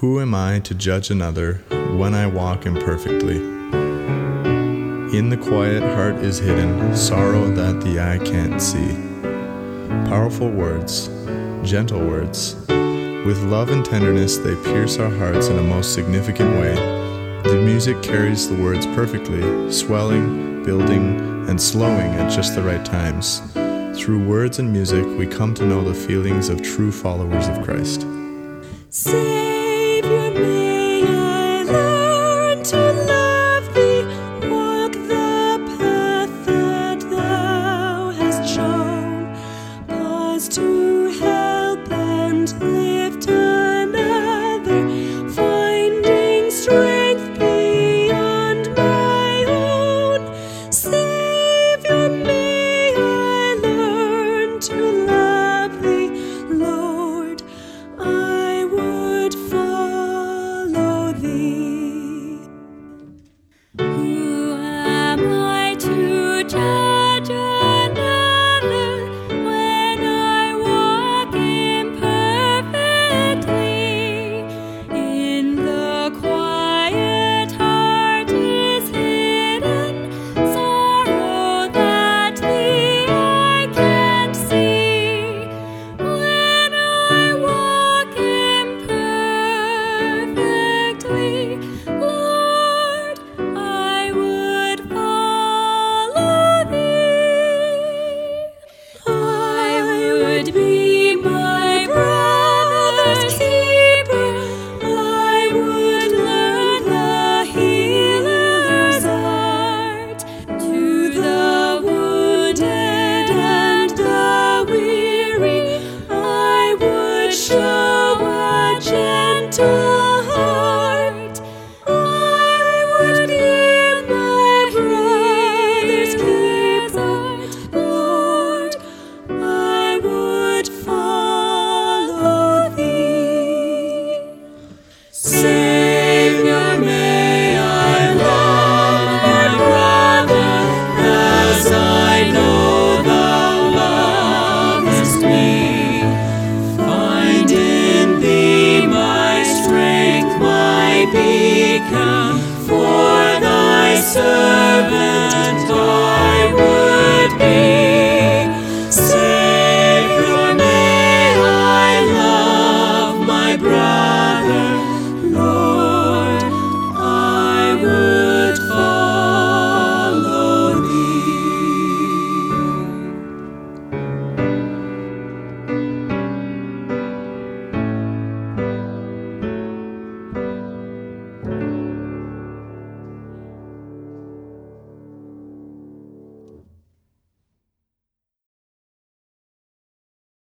Who am I to judge another when I walk imperfectly? In the quiet heart is hidden sorrow that the eye can't see. Powerful words, gentle words, with love and tenderness they pierce our hearts in a most significant way. The music carries the words perfectly, swelling, building, and slowing at just the right times. Through words and music, we come to know the feelings of true followers of Christ. Savior, may I learn to love Thee, walk the path that Thou hast shown, pause to help and lift another, finding strength beyond my own. Savior, may I learn to love Thee, Lord, I would follow Thee. Who am I to judge another when I walk imperfectly? In the quiet heart is hidden sorrow that the eye can't see. When I walk imperfectly, Lord, I would follow Thee. I would be my brother's keeper. I would learn the healer's art. To the wounded and the weary, I would show a gentle heart. I would be my brother's keeper. Lord, I would follow Thee. Savior, may I love my brother as I know Thou lovest me. Find in Thee my strength, my beacon, for Thy servant I would be. Savior, may I love my brother, Lord,